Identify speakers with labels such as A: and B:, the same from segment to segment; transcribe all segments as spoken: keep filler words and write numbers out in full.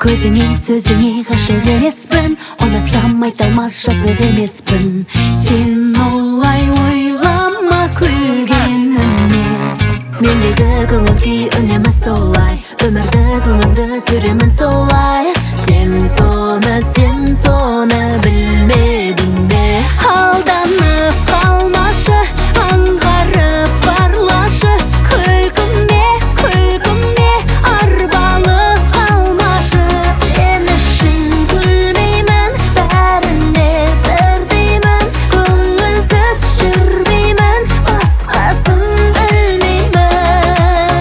A: көзіңе сөзіңе ғашық емеспін, ұнатсам айта алмас жазық емеспін. Сен олай ойлама күлгеніме, мендегі көңіл күй үнемі солай, өмірді көңілді сүремін солай. Сен соны, сен соны білмедің бе? Алданып қалмашы, аңғарып барлашы, күлкіме, күлкіме арбалып қалмашы. Сен үшін күлмеймін, бәріне бірдеймін, көңілсіз жүрмеймін, басқасын білмеймін.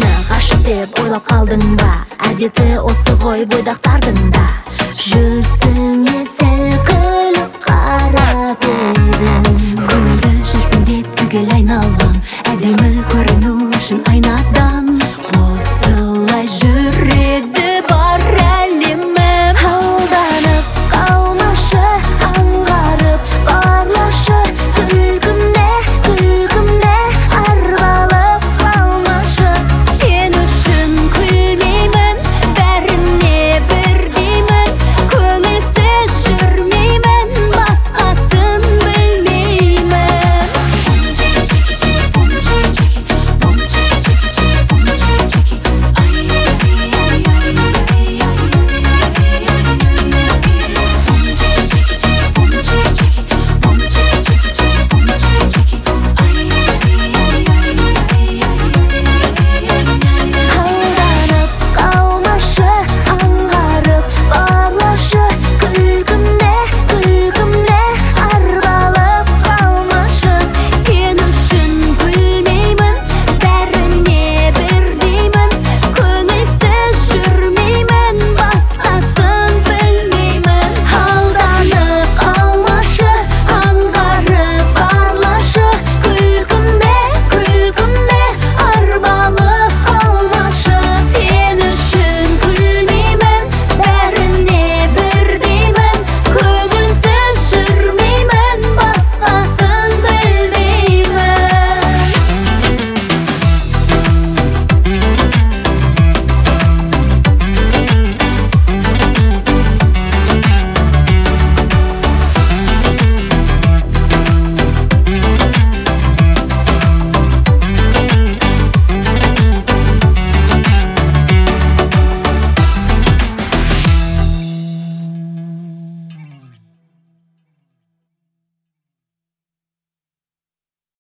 A: Ойлап қалдың ба, әдеті осы ғой бойдақтардың да. Жүрсің